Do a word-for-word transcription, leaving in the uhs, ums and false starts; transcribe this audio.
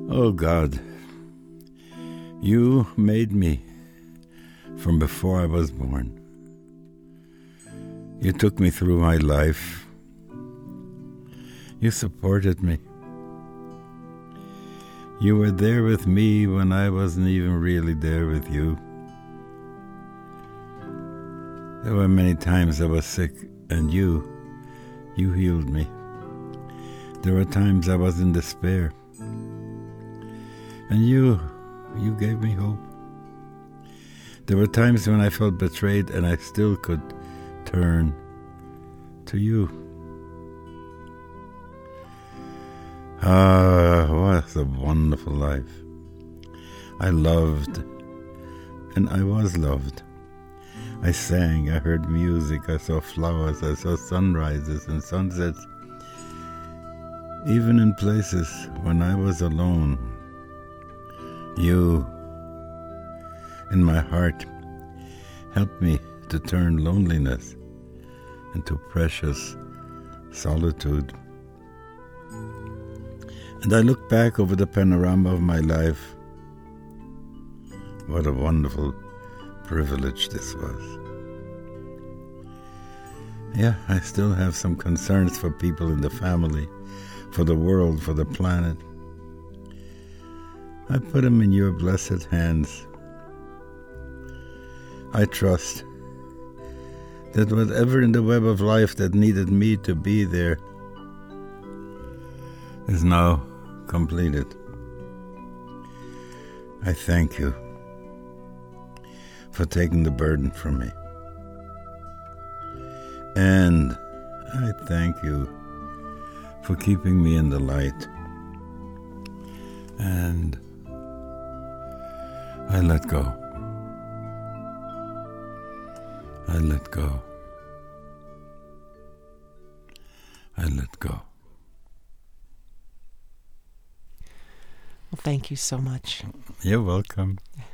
Oh God, you made me from before I was born. You took me through my life. You supported me. You were there with me when I wasn't even really there with you. There were many times I was sick, and you, you healed me. There were times I was in despair, and you, you gave me hope. There were times when I felt betrayed, and I still could turn to you. Ah, what a wonderful life. I loved, and I was loved. I sang, I heard music, I saw flowers, I saw sunrises and sunsets. Even in places when I was alone, you, in my heart, helped me to turn loneliness into precious solitude. And I look back over the panorama of my life. What a wonderful privilege this was. Yeah, I still have some concerns for people in the family, for the world, for the planet. I put them in your blessed hands. I trust that whatever in the web of life that needed me to be there is now completed. I thank you for taking the burden from me. And I thank you for keeping me in the light. And I let go. I let go. I let go. Well, thank you so much. You're welcome.